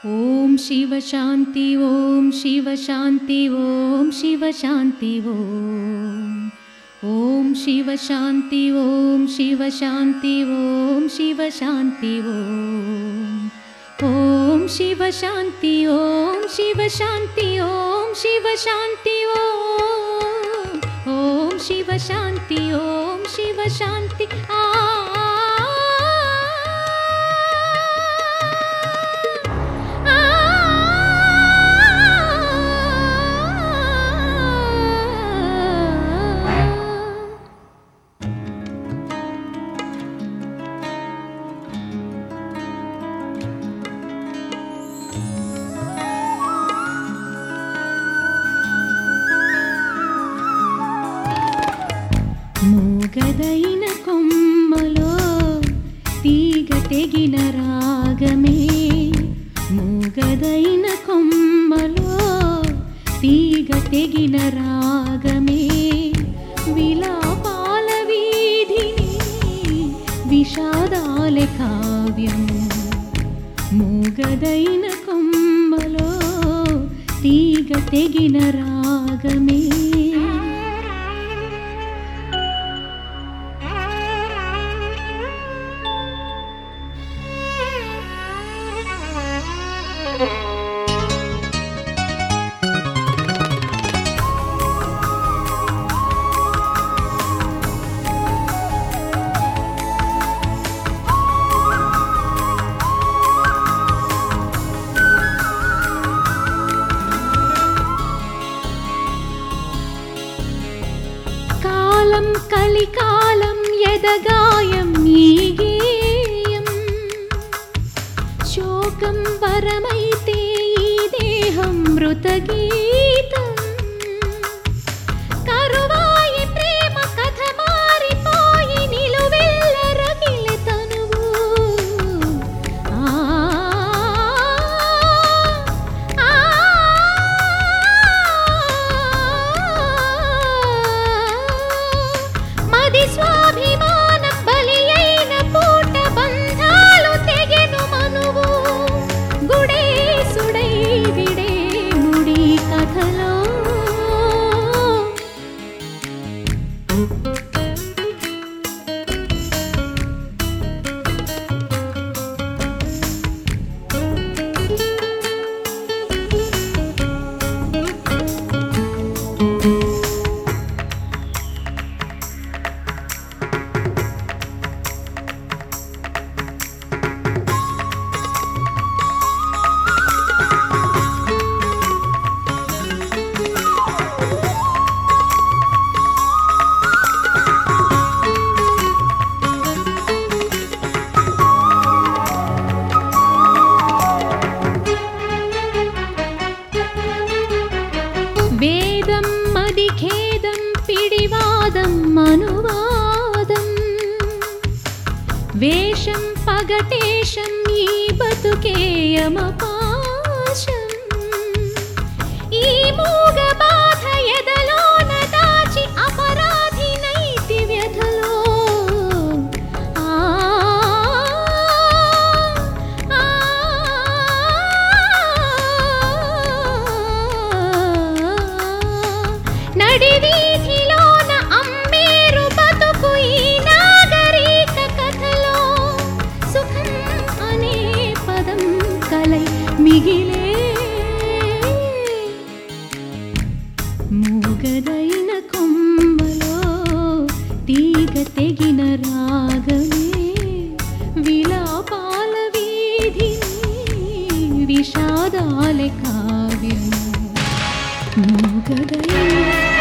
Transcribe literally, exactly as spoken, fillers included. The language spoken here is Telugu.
ఓం శివ శాంతి ఓం శివ శాంతి ఓం శివ శాంతి ఓం ఓం శివ శాంతి ఓం శివ శాంతి ఓం శివ శాంతి ఓం ఓం శివ శాంతి ఓం శివ శాంతి ఓం శివ శాంతి ఓం ఓం శివ శాంతి ఓం శివ శాంతి ఆ మూగదైన కొమ్మలో తీగ తెగిన రాగమే మూగదైన కొమ్మలో తీగ తెగిన రాగమే విలాపాల వీధిని విషాదాల కావ్యము మూగదైన కొమ్మలో తీగ తెగిన రాగమే కాలం కలికాలం ఎదగాయం ఈ గేయం శోకం వరమైతే ఈ దేహం మృతగీతం కరువాయి ప్రేమ కథ మారిపోయి నిలువెల్ల రగిలె తనువు ఆ స్వాభిమానం బలి అయిన పూట బంధాలు తెగెను మనువు గుడే సుడై విడే ముడి కథలో వేదం మది ఖేదం పిడివాదం అనువాదం వేషం పగటేశం ఈ బతుకేయమపాశం ఈ మూగ బాధ ఎదలోన దాచి అపరాధి నైతి వ్యధలో ఆ నడివీధిలోన అమ్మేరు బతుకు ఈ నాగరిక కథలో సుఖం అనే పదం కలై మిగిలే మూగదైన కొమ్మలో తీగ తెగిన రాగమే విలాపాల వీధిని విషాదాల కావ్యము మూగదైన